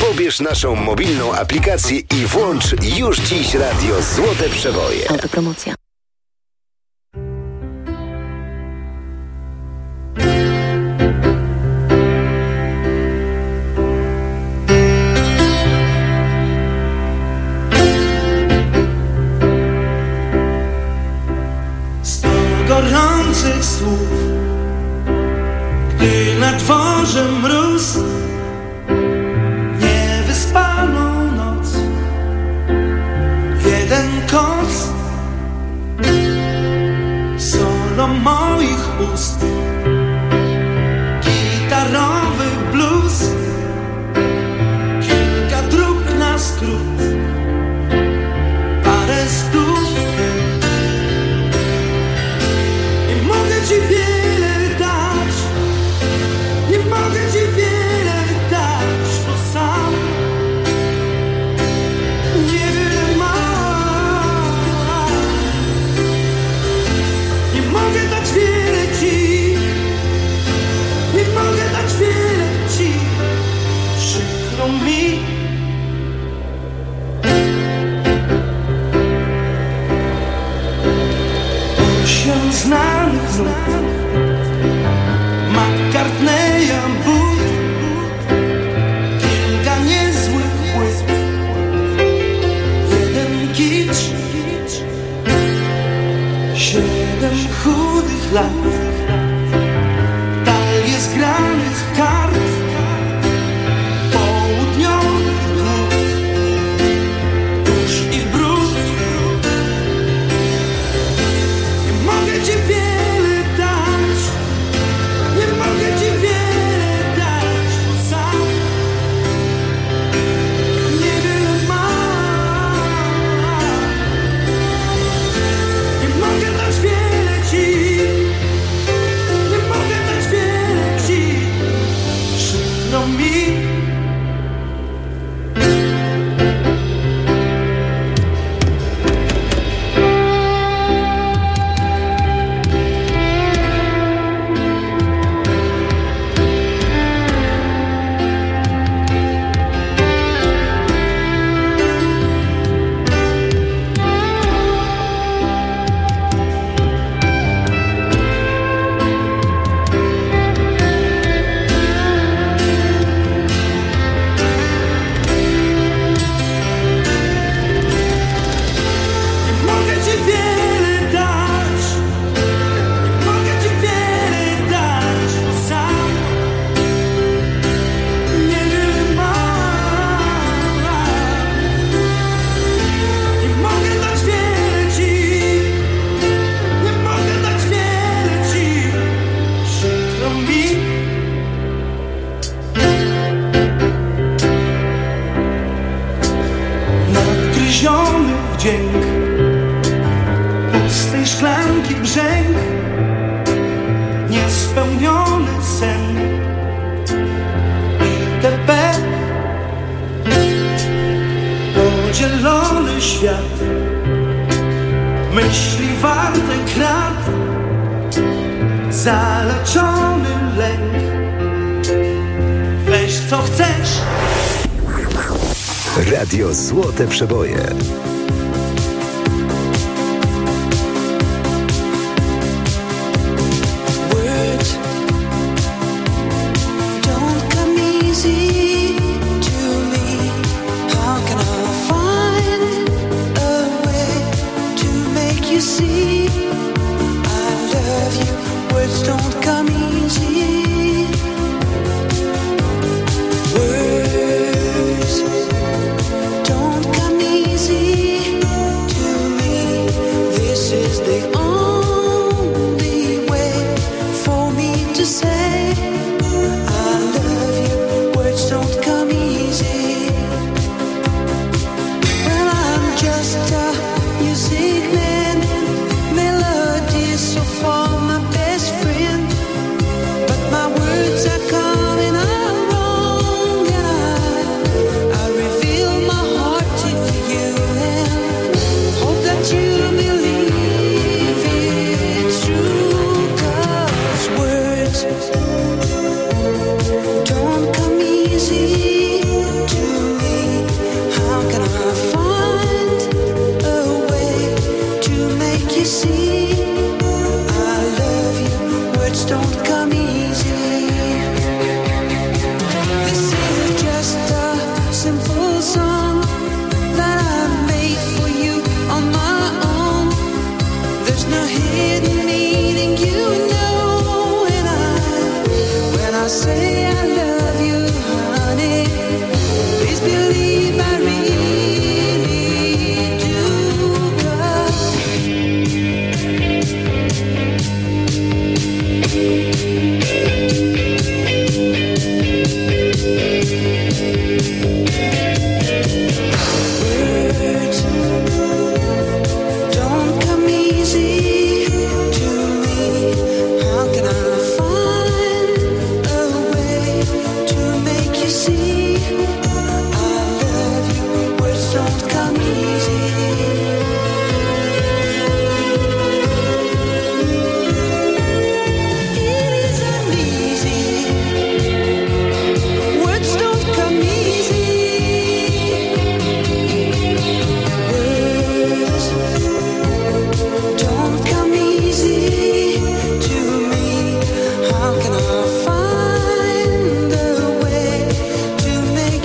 Pobierz naszą mobilną aplikację i włącz już dziś radio Złote Przeboje. Autopromocja. Gorących słów, gdy na dworze mróz, niewyspaną noc, jeden koc, solo moich ust, gitarowy blues, kilka dróg na skrót, parę stów. Ci wiele dać, nie mogę ci wiele dać, bo sam niewiele mam. Nie mogę dać wiele ci, nie mogę dać wiele ci, przykro mi. Osiem znanych znów, McCartneya but, kilka niezłych płyt, jeden kicz, 7 chudych lat, talie zgranych kart, południowych głód, dusz i brud. Nie mogę ci wiele dać, nie mogę ci wiele dać, bo sam niewiele mam. Nie mogę dać wiele ci, nie mogę dać wiele ci, przykro mi. Nadgryziony wdzięk pustej szklanki brzęk, niespełniony sen itp. Podzielony świat, myśli warte krat, zaleczony lęk. Weź co chcesz. Radio Złote Przeboje. Words don't come easy.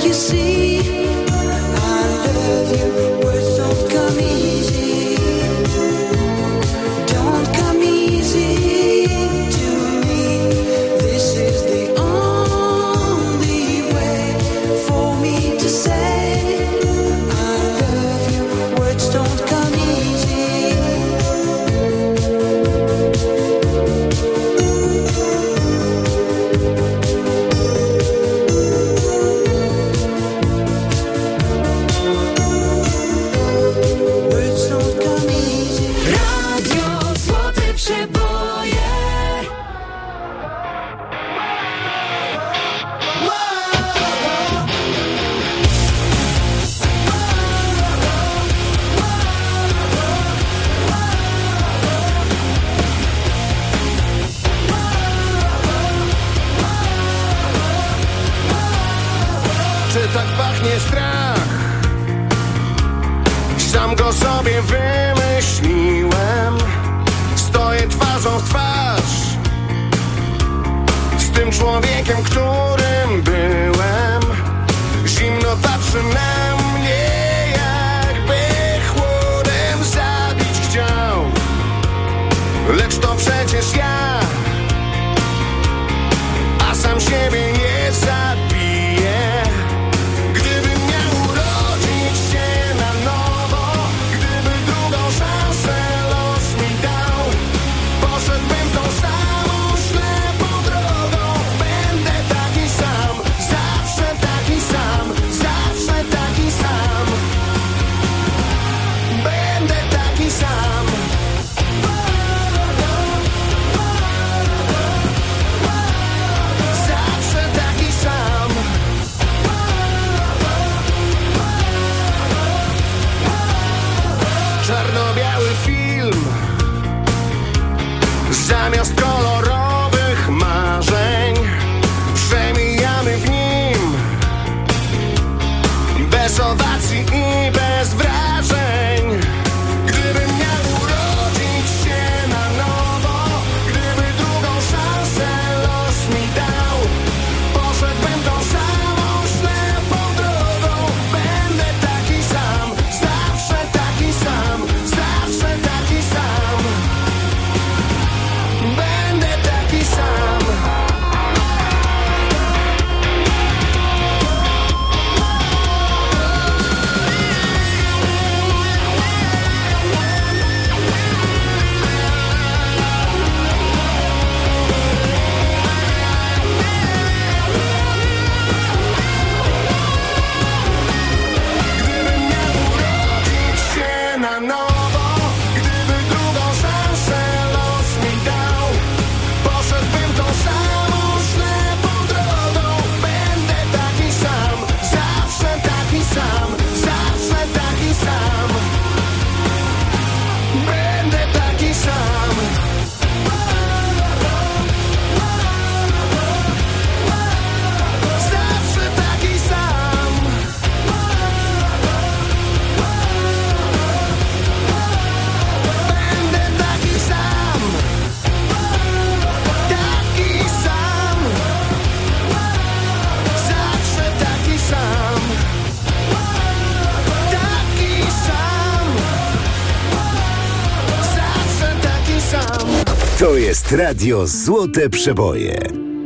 To jest Radio Złote Przeboje.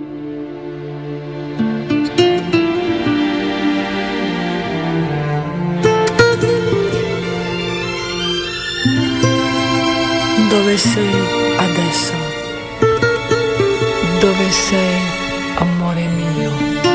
Dove sei adesso? Dove sei, amore mio?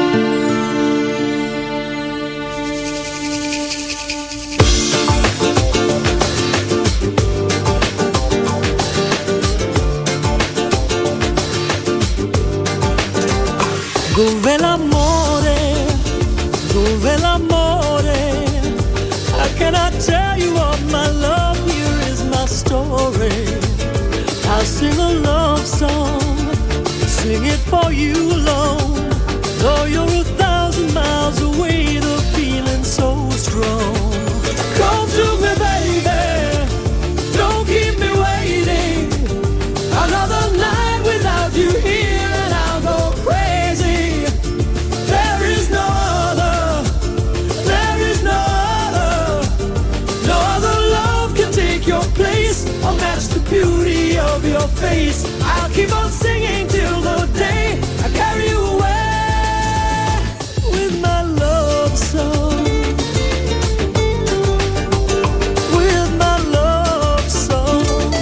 Dove l'amore, dove l'amore? How can I tell you of my love? Here is my story. I'll sing a love song, sing it for you alone. Though you're 1,000 miles away, the feeling's so strong. Come to me, baby, don't keep me waiting. Another night without you here and I'll go crazy. There is no other face. I'll keep on singing till the day I carry you away with my love song. With my love song.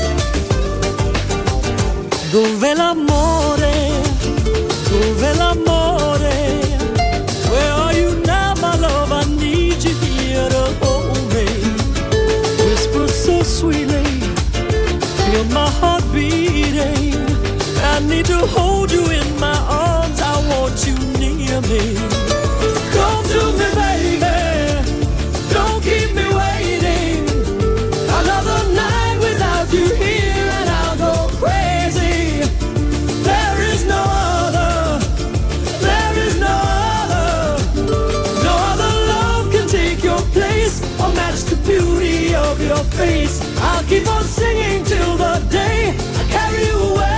Dove l'amore? Dove l'amore? Where are you now, my love? I need you here to hold me. Whisper so sweetly, feel my heart beating. I need to hold you in my arms, I want you near me. Come to me, baby, don't keep me waiting. Another night without you here and I'll go crazy. There is no other, there is no other. No other love can take your place or match the beauty of your face. I'll keep on singing till the day I carry you away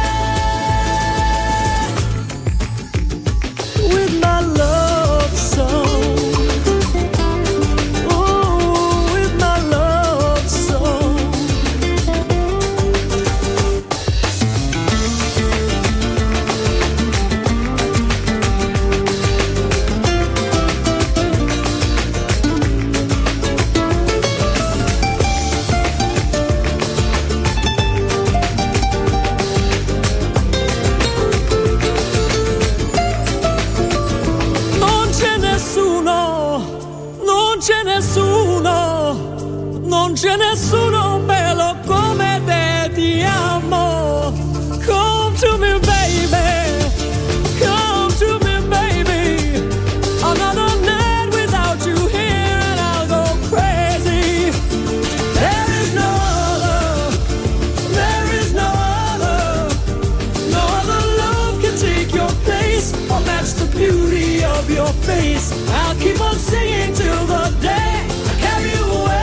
with my love song. Oh, with my love song. Non c'è nessuno bello come te, ti amo. Come to me, baby, come to me, baby. Another night without you here and I'll go crazy. There is no other, there is no other. No other love can take your place or match the beauty of your face. I'll keep on singing till the day I carry you away.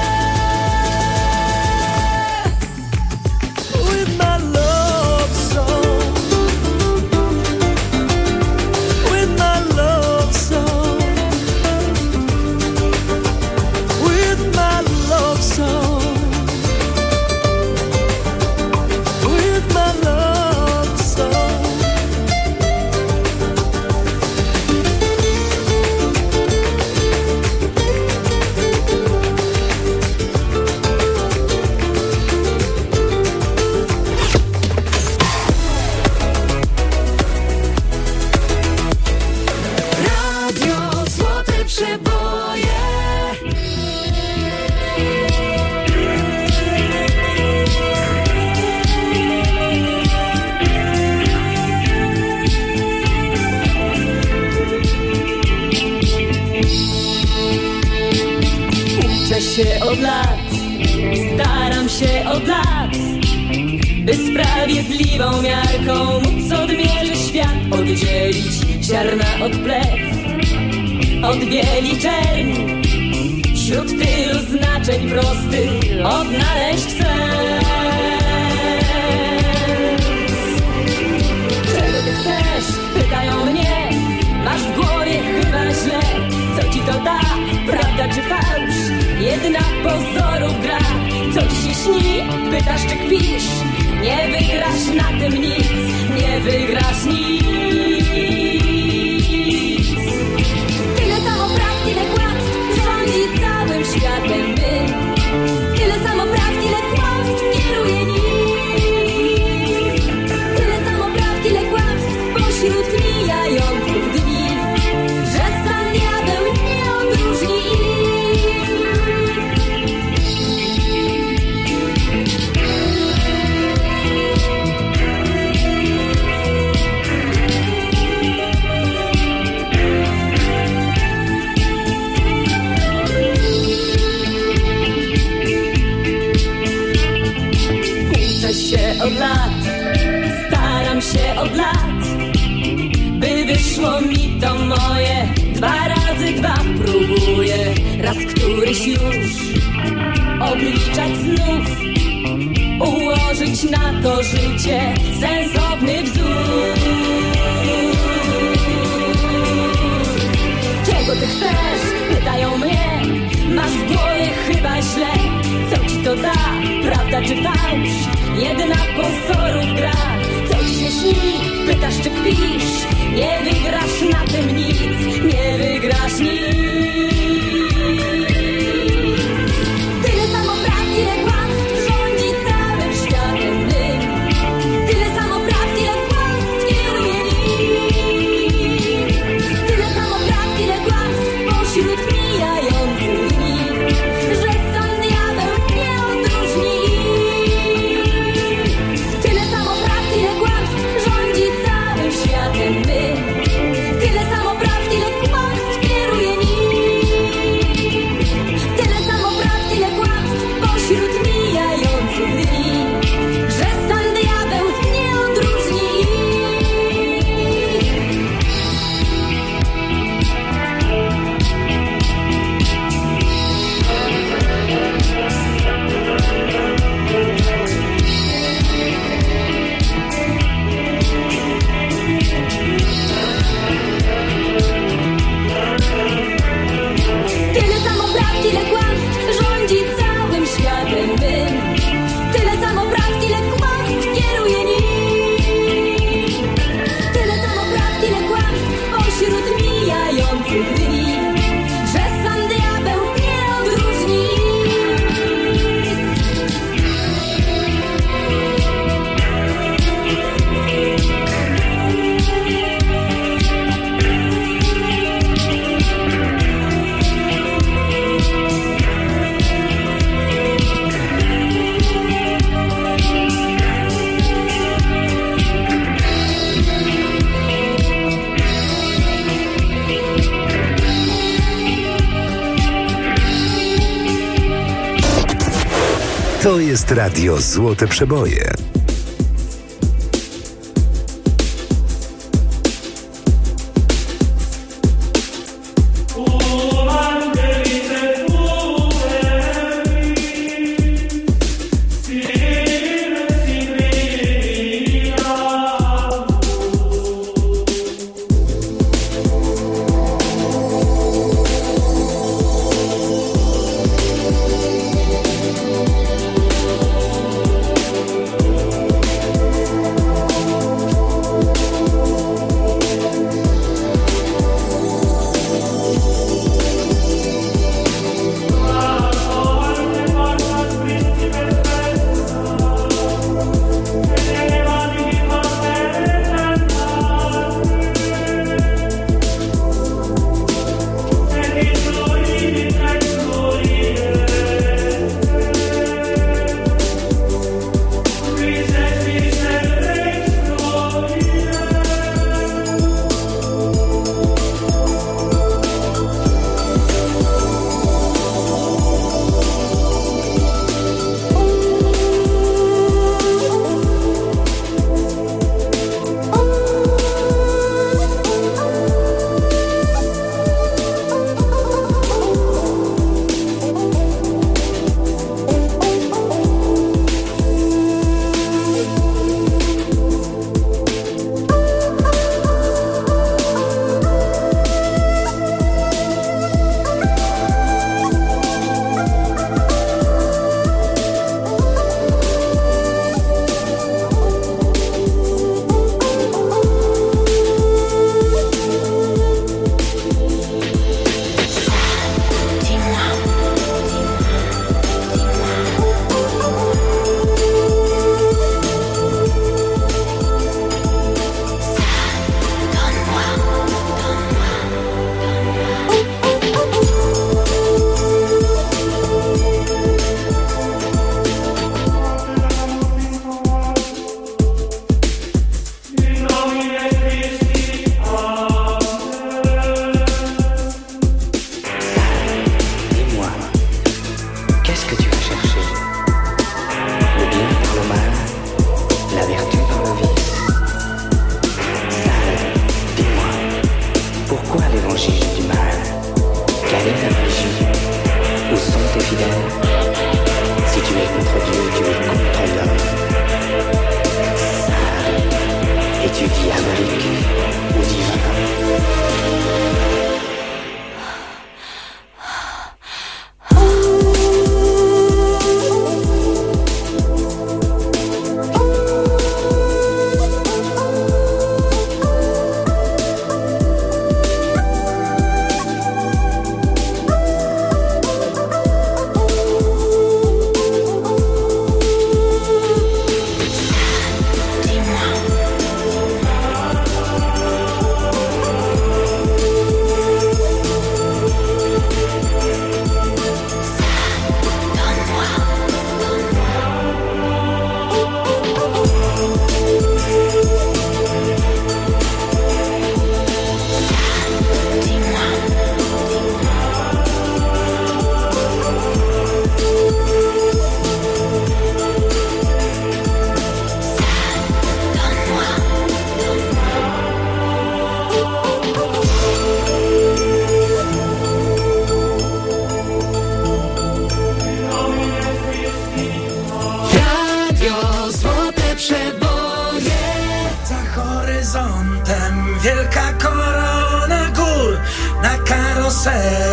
Od lat, staram się od lat, by sprawiedliwą miarką móc odmierzyć świat, oddzielić ziarna od plew, od bieli czerni, wśród tylu znaczeń prostych odnaleźć sens. Czego ty chcesz? Pytają mnie, masz w głowie chyba źle, co ci to da, prawda czy fałsz? Jedna pozorów gra, co ci się śni? Pytasz czy kpisz? Nie wygrasz na tym nic, nie wygrasz nic. Tyle samo prawd, tyle kłamstw rządzi całym światem my. Tyle samo prawd, tyle kłamstw kieruje nim. Tyle samo prawd, tyle kłamstw pośród mijających dni, że sam diabeł nie odróżni ich. Od lat, staram się od lat, by wyszło mi to moje. 2 razy 2 próbuję, raz któryś już obliczać znów, ułożyć na to życie sensowny wzór. Czego ty chcesz? Pytają mnie, masz w głowie chyba źle, co ci to da, prawda czy fałsz? Jedna na pozorów grach. Co ci się śni? Pytasz czy kpisz? Nie wygrasz na tym nic, nie wygrasz nic. Tyle samo prawd, ile kłamstw rządzi całym światem my. Tyle samo prawd, ile kłamstw kieruje nim. Tyle samo prawd, ile kłamstw pośród mijających dni, że sam diabeł nie odróżni. Tyle samo prawd, ile kłamstw rządzi całym światem my. Tyle samo prawd, ile kłamstw kieruje nim. Tyle samo prawd, ile kłamstw pośród mijających dni, że sam diabeł nie odróżni. Tyle samo prawd, ile kłamstw rządzi całym światem mym. Tyle samo prawd, ile kłamstw kieruje nim. Tyle samo prawd, ile kłamstw pośród mijających dni, że sam diabeł nie odróżni. To jest Radio Złote Przeboje.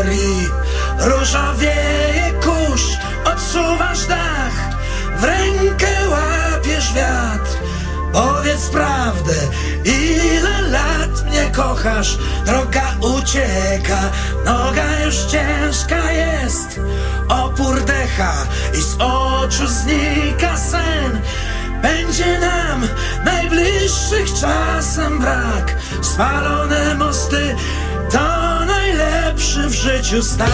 historii. Różowieje kurz, odsuwasz dach, w rękę łapiesz wiatr. Powiedz prawdę, ile lat mnie kochasz? Droga ucieka, noga już ciężka jest. Opór decha i z oczu znika sen. Będzie nam najbliższych czasem brak. Spalone mosty to najlepszy w życiu start.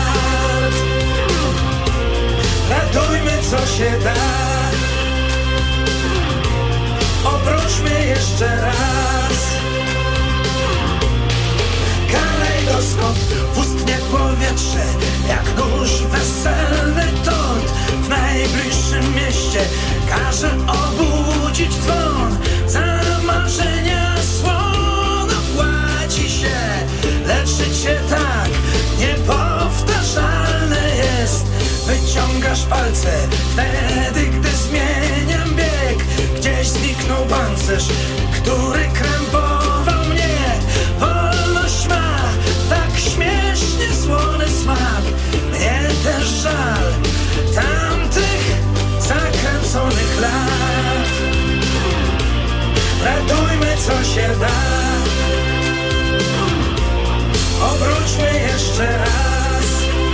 Ratujmy co się da, obróćmy jeszcze raz. Kalejdoskop, pustnie powietrze, jak nóż weselny tort. W najbliższym mieście każe obudzić dzwon. Za marzenia słono płaci się, lecz życie tak niepowtarzalne jest. Wyciągasz palce wtedy, gdy zmieniam bieg. Gdzieś zniknął pancerz, który krępował mnie. Wolność ma tak śmiesznie słony smak. Mnie też żal tamtych zakręconych lat. Ratujmy co się da, obróćmy jeszcze raz.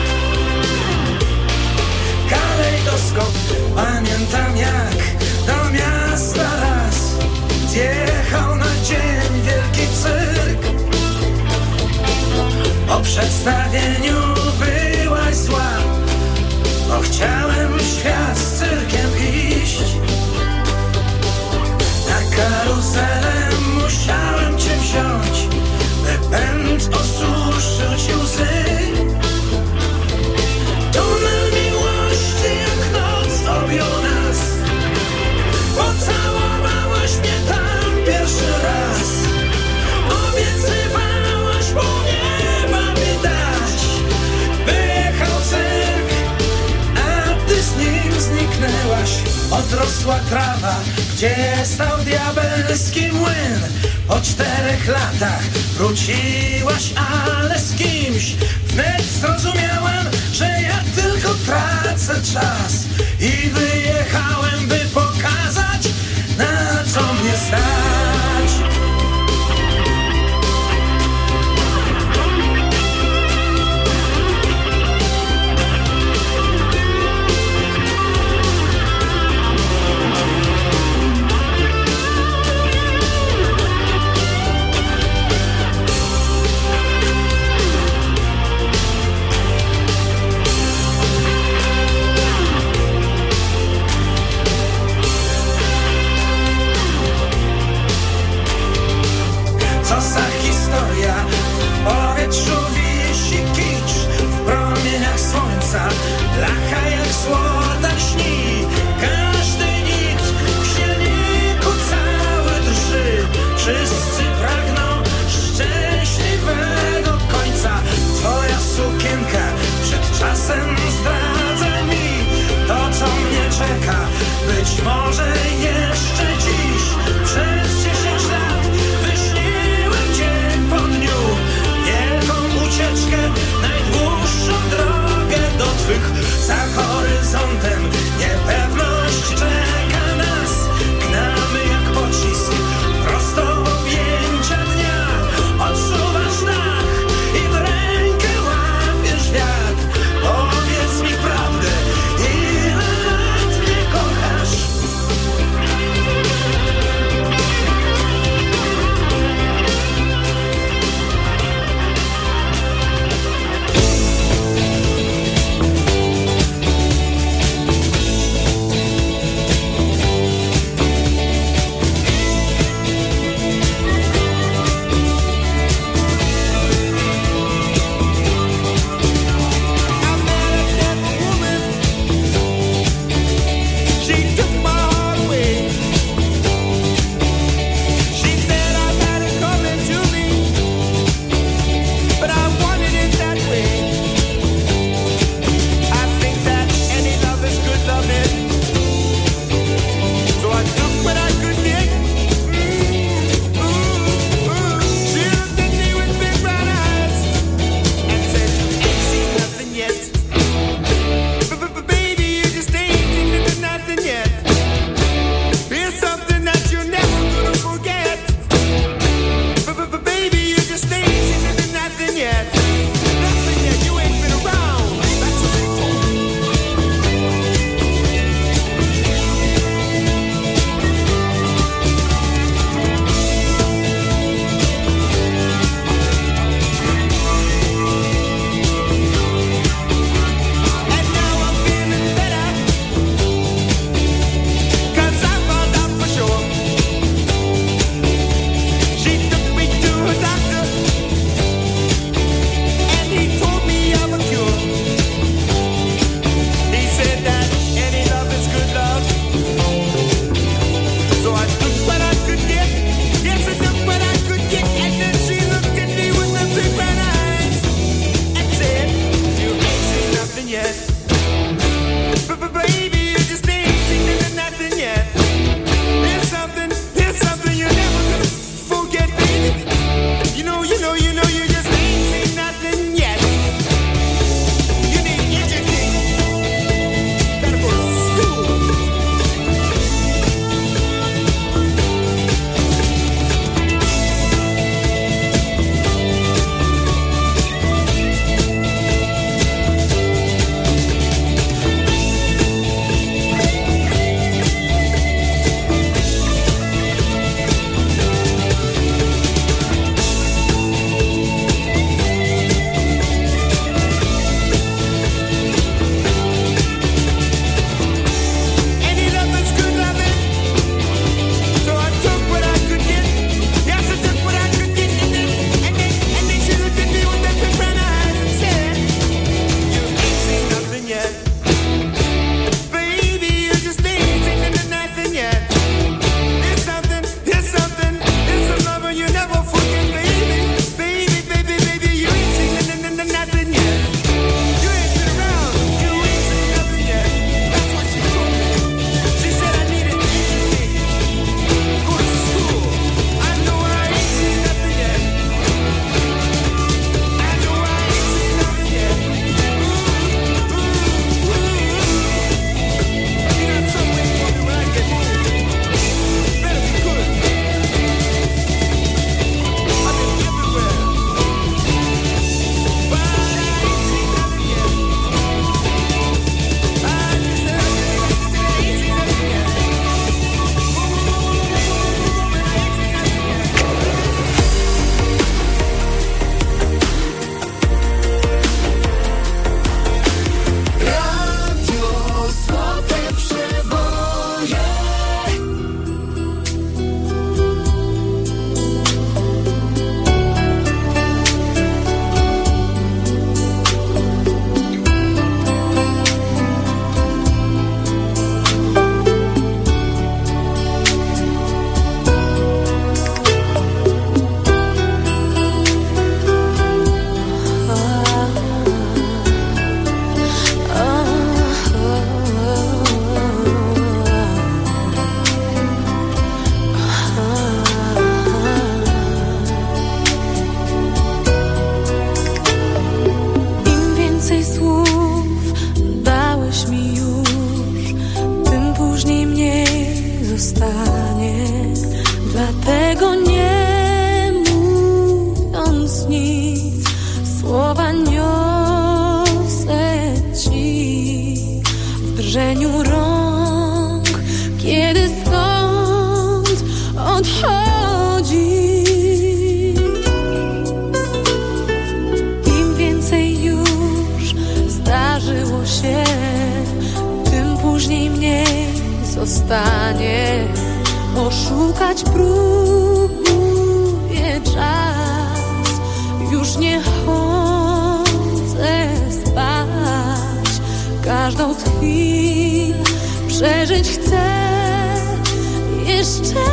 Kalejdoskop, pamiętam jak do miasta raz zjechał na dzień wielki cyrk. Po przedstawieniu byłaś zła, bo chciałem w świat z cyrkiem iść. Na karuzelę musiałem cię wziąć, by pęd osuszył ci łzy. Tunel miłości jak noc objął nas, pocałowałaś mnie tam pierwszy raz. Obiecywałaś pół nieba mi dać. Wyjechał cyrk, a ty z nim zniknęłaś. Odrosła trawa, gdzie stał diabelski młyn. Po 4 latach wróciłaś, ale z kimś. Wnet zrozumiałem, że ja tylko tracę czas i wyjechałem, by pokazać, na co mnie stać. Co za historia, w powietrzu wisi kicz. W promieniach słońca lacha jak złota śni. Każdy nikt w silniku cały drży. Wszyscy pragną szczęśliwego końca. Twoja sukienka przed czasem zdradza mi to, co mnie czeka. Być może jeszcze dziś, przez 10 lat wyśniłem dzień po dniu. Wielką ucieczkę, najdłuższą drogę do twych. Za horyzontem niepewność czeka nas. Gnamy jak pocisk prosto w objęcia dnia. Odsuwasz dach i w rękę łapiesz wiatr. Powiedz mi prawdę, ile lat mnie kochasz? drżeniu rąk, kiedy stąd odchodzi. Im więcej już zdarzyło się, tym później mniej zostanie. Oszukać próbuje czas, już nie chcę spać. Każdą z chwil przeżyć chcę jeszcze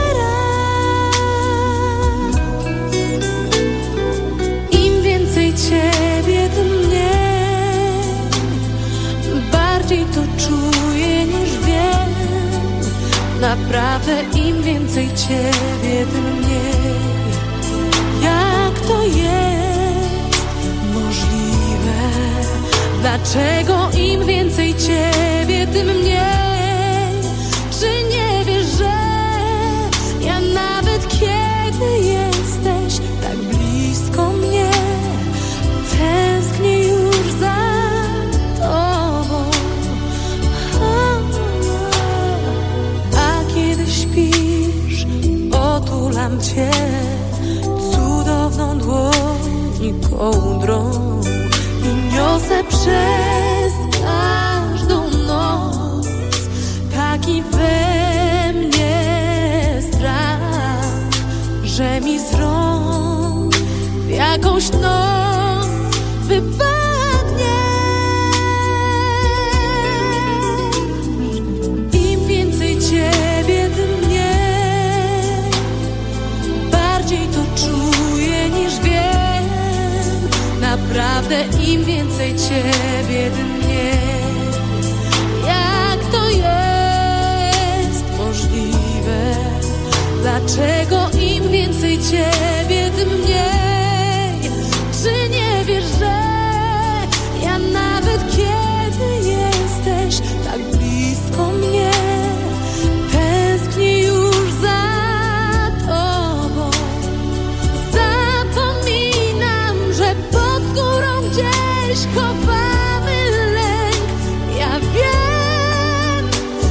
raz. Im więcej Ciebie, tym mniej. Bardziej to czuję niż wiem. Naprawdę im więcej Ciebie, tym mniej. Jak to jest możliwe? Dlaczego im więcej Ciebie, tym mniej? Czy nie wiesz, że ja nawet kiedy jesteś tak blisko mnie, tęsknię już za Tobą. A kiedy śpisz, otulam Cię cudowną dłoń kołdrą i niosę przez każdą noc taki we mnie strach, że mi z rąk w jakąś noc wypadnie. Im więcej Ciebie, tym mniej. Bardziej to czuję niż wiem. Naprawdę im więcej Ciebie, tym mniej. Jak to jest możliwe? Dlaczego im więcej Ciebie, tym mniej? Czy nie wiesz, że ja nawet kiedy jesteś tak blisko mnie, tęsknię już za Tobą. Zapominam, że pod skórą gdzieś chowamy lęk. Ja wiem,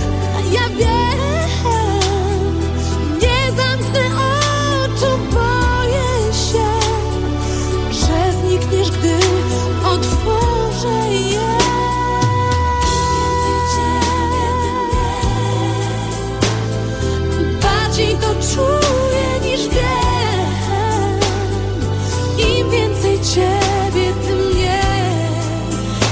nie zamknę oczu, boję się, że znikniesz, gdy otworzę je. Bardziej to czuję niż wiem. Im więcej Ciebie, tym mniej.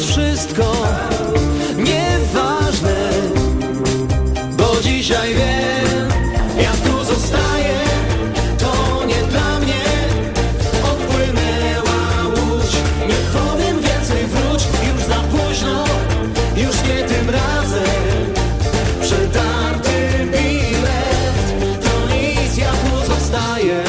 wszystko nieważne, bo dzisiaj wiem, ja tu zostaję, to nie dla mnie. Odpłynęła łódź, nie powiem więcej, wróć, już za późno, już nie tym razem. Przetarty bilet, to nic, ja tu zostaję.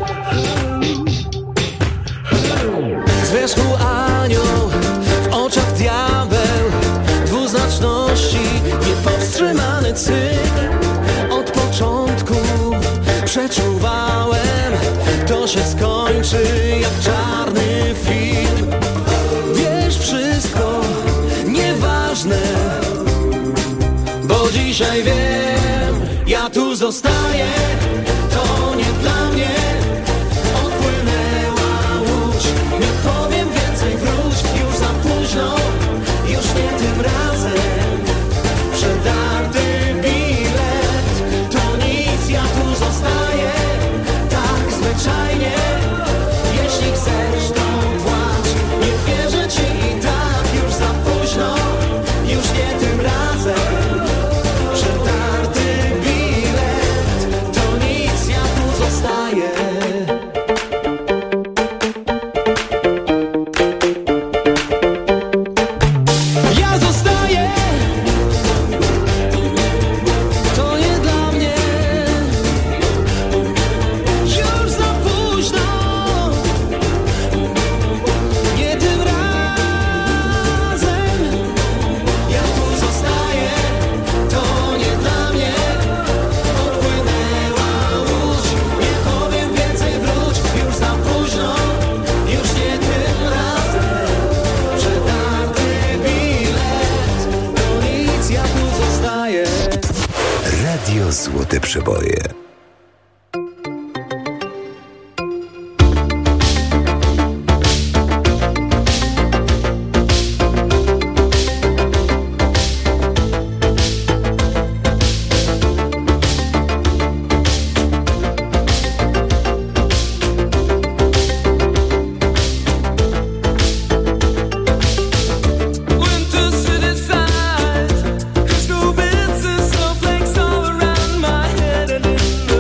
Z wierzchu anioł, w oczach diabeł, dwuznaczności, niepowstrzymany cykl. Od początku przeczuwałem, to się skończy jak czarny film. Wiesz, wszystko nieważne, bo dzisiaj wiem, ja tu zostaję, to nie dla mnie. Odpłynęła łódź, nie powiem więcej, wróć, już za późno, już nie tym razem. Przetarty bilet, to nic, ja tu zostaję, tak zwyczajnie. Jeśli chcesz, to płacz, nie wierzę ci i tak, już za późno, już nie tym razem. Przetarty bilet, to nic, ja tu zostaję. Ja zostaję, to nie dla mnie, już za późno, nie tym razem. Ja tu zostaję, to nie dla mnie. Odpłynęła łódź, nie powiem więcej, wróć, już za późno, już nie tym razem. Przetarty bilet, to nic, ja tu zostaję. Radio Złote Przeboje. Winter city sighs, crystal bits and snowflakes all around my head and in the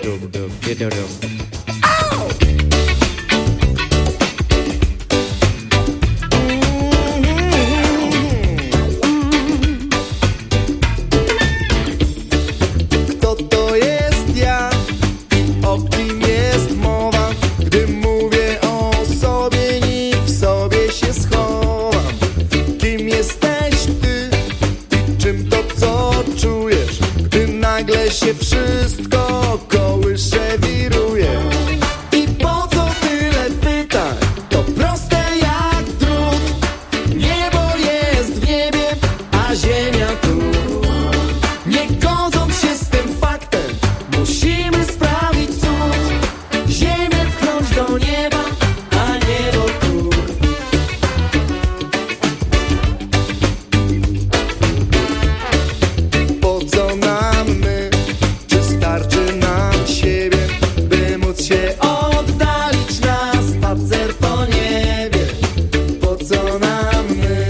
Kto to jest ja? O kim jest mowa? Gdy mówię o sobie, nim w sobie się schowam. Kim jesteś ty? Czym to, co czujesz? Gdy nagle się wszystko kołysze, wiruje. I po co tyle pytań? To proste jak drut. Niebo jest w niebie, a ziemia tu. Nie godząc się z tym faktem, musimy sprawić cud. Ziemię pchnąć do nieba, a niebo tu. Po co nam my? Czy starczy nam siebie, by móc się oddalić na spacer po niebie? Po co nam my?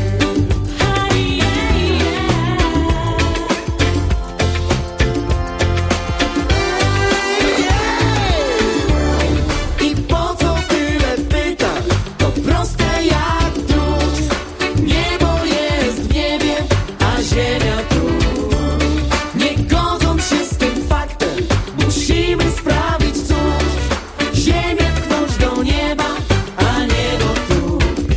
I po co tyle pytań? To proste jak drut. Niebo jest w niebie, a ziemia tu. Nie godząc się z tym faktem, musimy sprawić cud. Ziemię pchnąć do nieba, a niebo tu.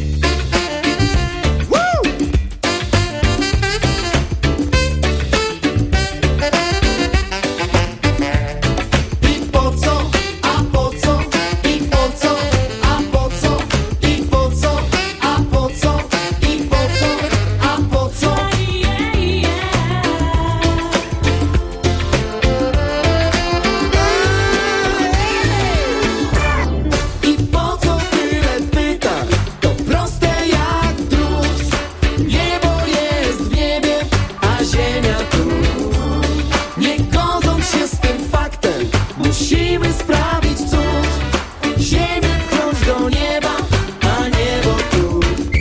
I po co, a po co, i po co, a po co, i po co, a po co, i po co, a po co. I po co tyle pytań? To proste jak drut. Niebo jest w niebie, a ziemia tu. Nie godząc się z tym faktem, musimy sprawić cud. Ziemię pchnąć do nieba, a niebo tu.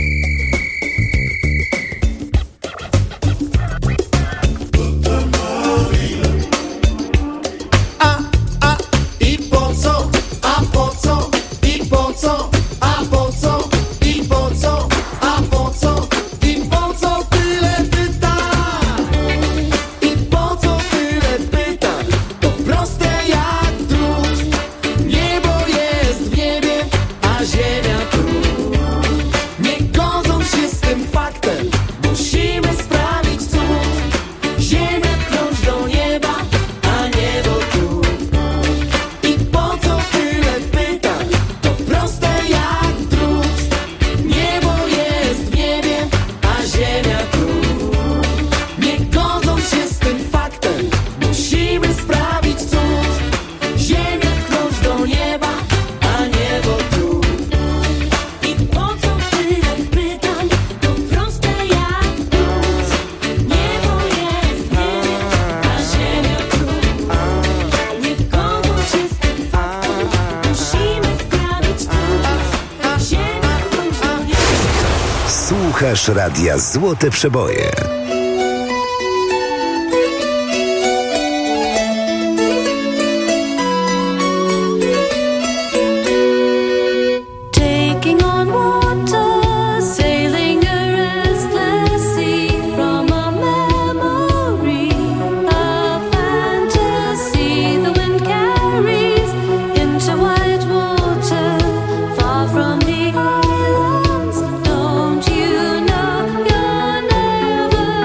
I po co, a po co, i po co, a po co, i po co, a po co, i po co tyle pytań? I po co tyle pytań? To proste jak drut. Niebo jest w niebie, a ziemia tu. Nie godząc się z tym faktem, musimy sprawić cud. Ziemię pchnąć do nieba, a niebo tu. I po co tyle pytań? To proste jak drut. Niebo jest w niebie, a ziemia tu. Nie godząc się z tym faktem, musimy sprawić cud. Ziemię pchnąć do nieba, a niebo tu. I po co tyle pytań? To proste jak drut. Niebo jest w niebie, a ziemia tu. Nie godząc się z tym faktem, musimy sprawić cud. Ziemię pchnąć do nieba. Słuchasz Radia Złote Przeboje. Taking on water, sailing a restless sea from a memory, a fantasy the wind carries into white water, far from the islands. Don't you know you're never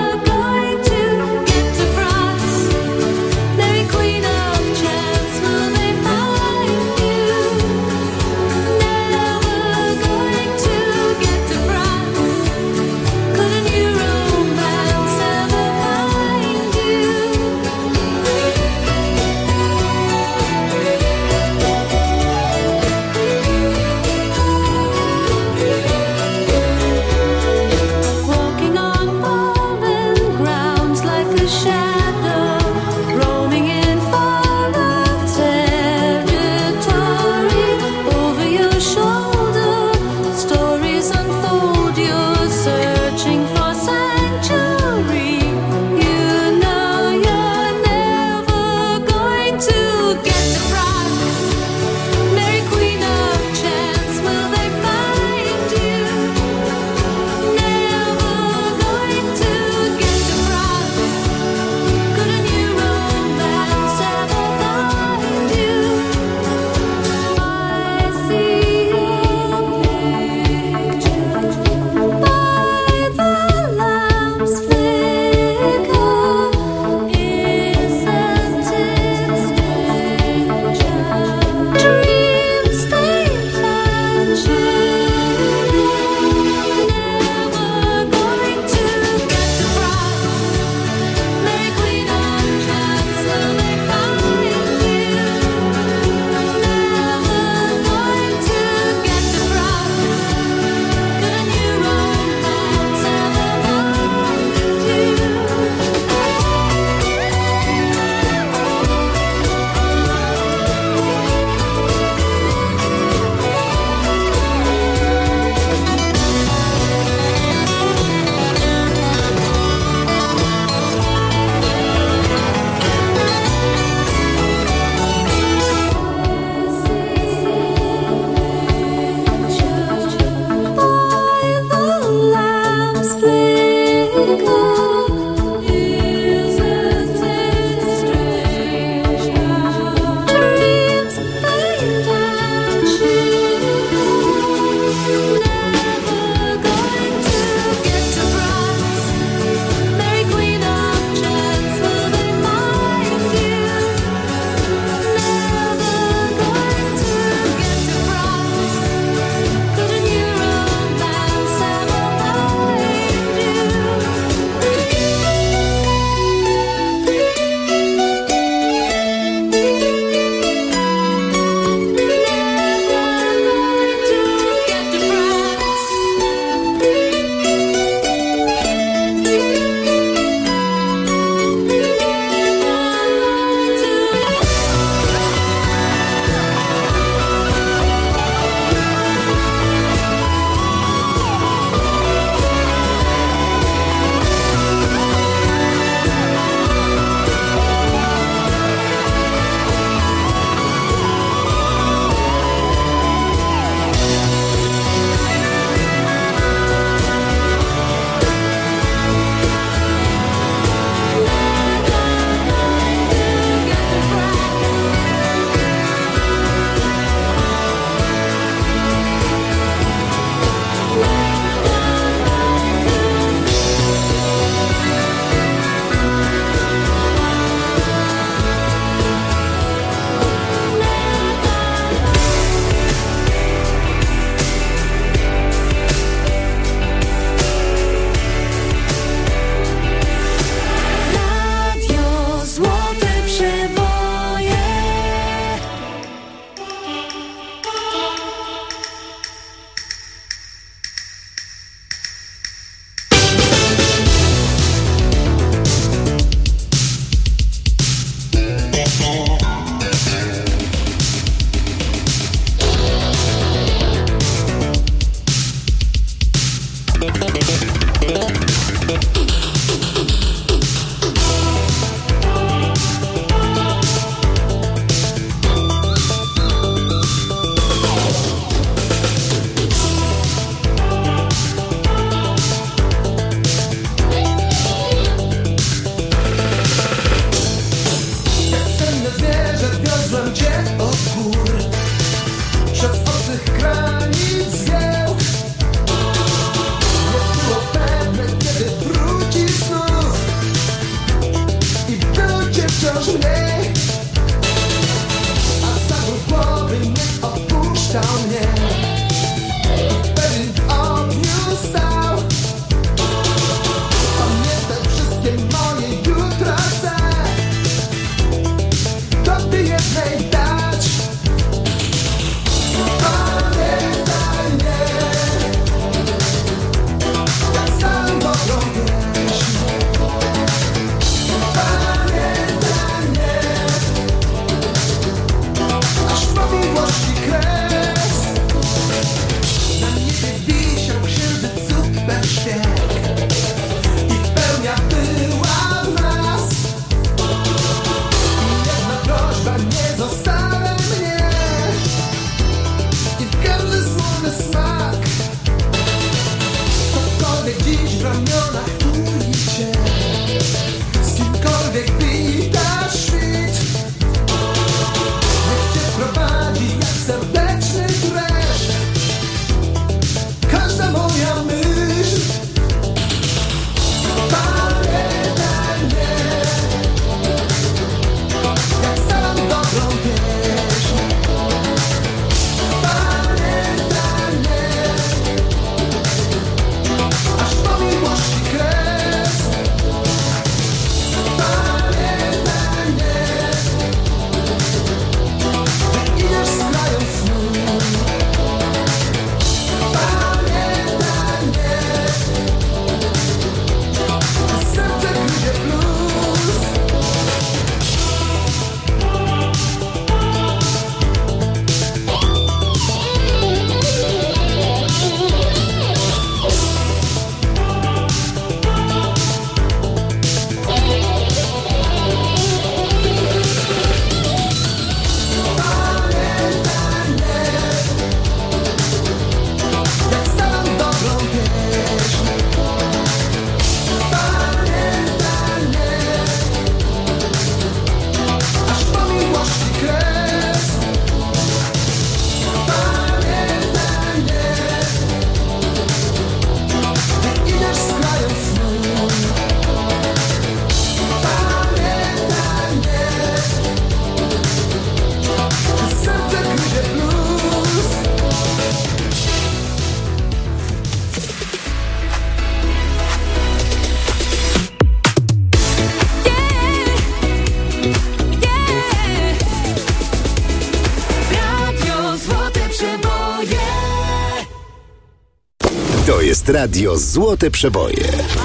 jest radio Złote Przeboje.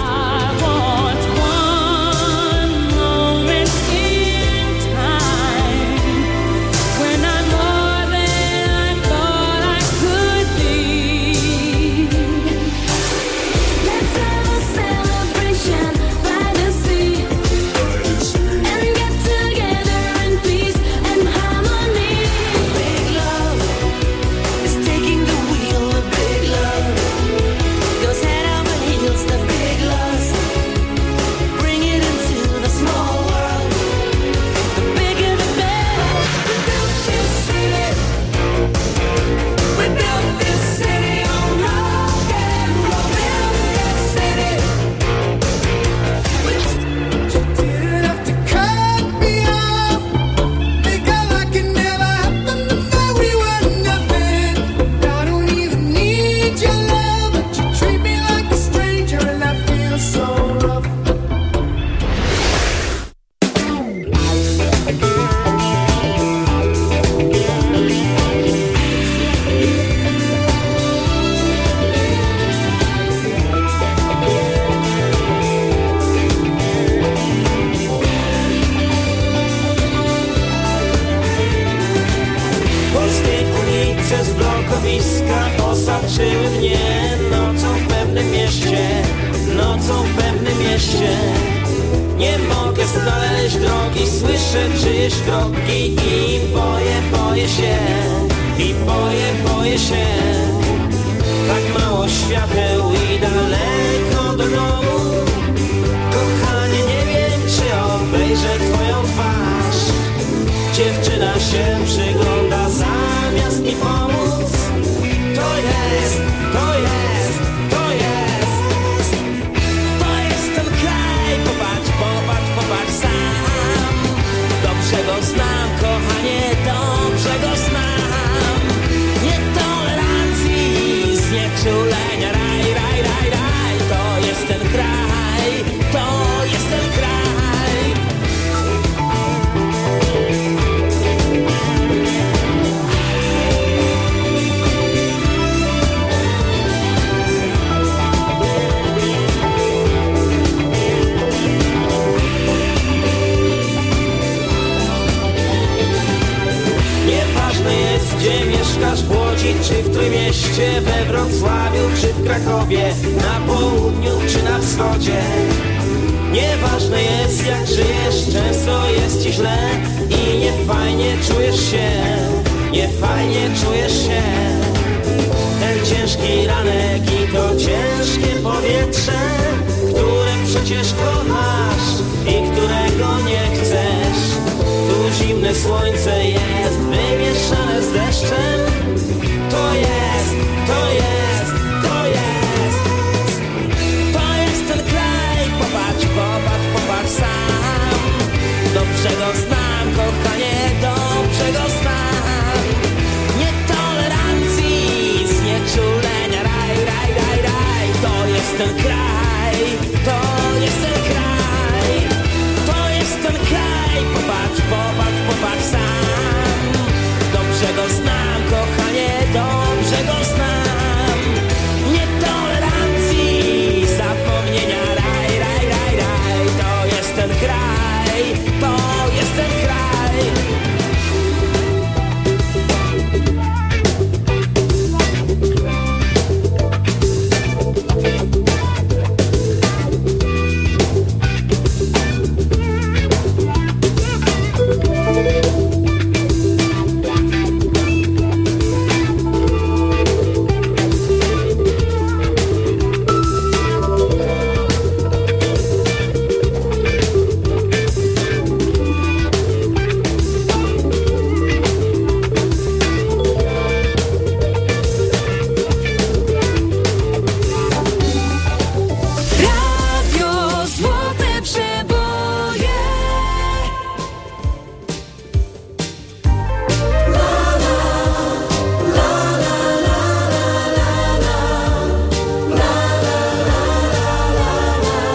Czy w Trójmieście, we Wrocławiu, czy w Krakowie, na południu, czy na wschodzie. Nieważne jest, jak żyjesz, często jest ci źle i niefajnie czujesz się, niefajnie czujesz się. Ten ciężki ranek i to ciężkie powietrze, które przecież kochasz i którego nie chcesz. Tu zimne słońce jest